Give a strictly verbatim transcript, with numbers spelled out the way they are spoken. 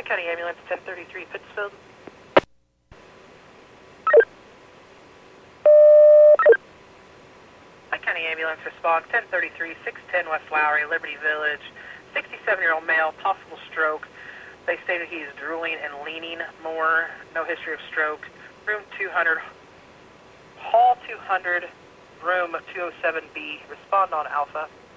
Hi County Ambulance, ten thirty-three Pittsfield. Hi County Ambulance, respond ten thirty-three, six ten West Lowry, Liberty Village. sixty-seven-year-old male, possible stroke. They stated he is drooling and leaning more. No history of stroke. Room two hundred, Hall two hundred, room two oh seven B. Respond on Alpha.